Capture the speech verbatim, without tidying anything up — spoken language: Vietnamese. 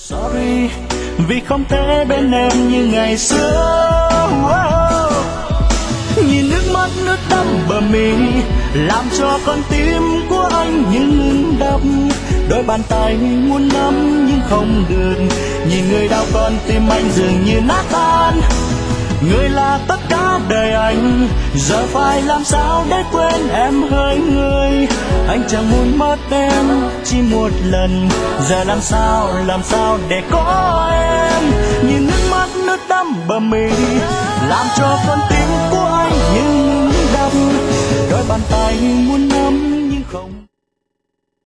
Sorry vì không thể bên em như ngày xưa. Wow. Nhìn nước mắt nước đẫm bờ mi làm cho con tim của anh như ngừng đập. Đôi bàn tay muốn nắm nhưng không được. Nhìn người đau con tim anh dường như nát tan. Người là tất cả đời anh, giờ phải làm sao để quên em hỡi người. Anh chẳng muốn mất em chỉ một lần, giờ làm sao làm sao để có em. Nhìn nước mắt nước đẫm bờ mi làm cho con tim của anh như ngừng đập. Đôi bàn tay muốn nắm